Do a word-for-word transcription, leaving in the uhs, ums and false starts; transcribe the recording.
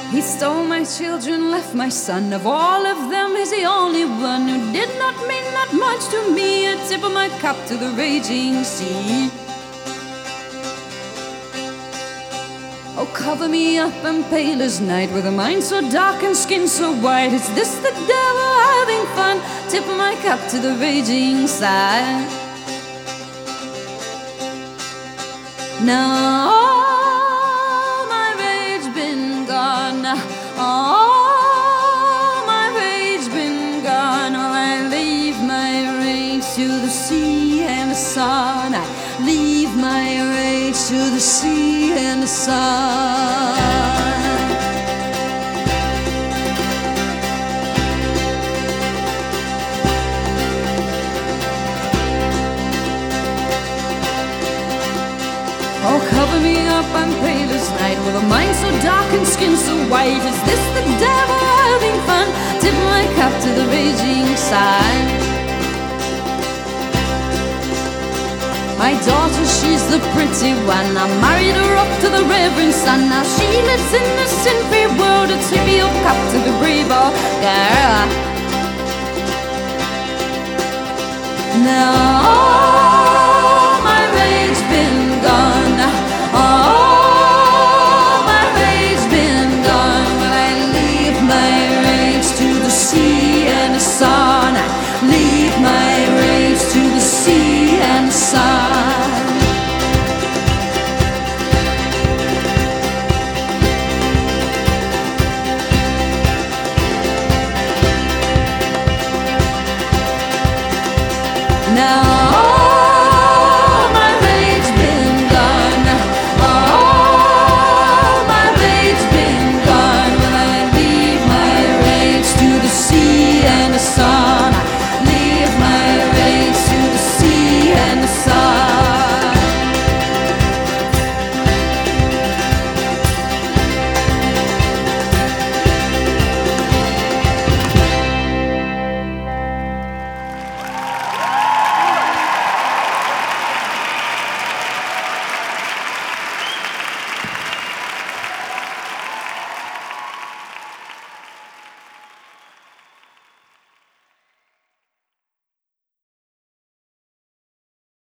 He stole my children, left my son. Of all of them, he's the only one who did not mean that much to me. A tip of my cup to the raging sea. Oh, cover me up, I'm pale as night, with a mind so dark and skin so white. Is this the devil having fun? Tip of my cup to the raging side. Now all my rage been gone. Now all my rage been gone. Well, I leave my rage to the sea and the sun. I leave my rage to the sea and the sun. Oh, cover me up, I'm pale as night, with a mind so dark and skin so white. Is this the devil having fun? Tip my cup to the raging side. My daughter, she's the pretty one. I married her up to the reverend son. Now she lives in the sin-free world. A tip your cup to the brave old girl. Now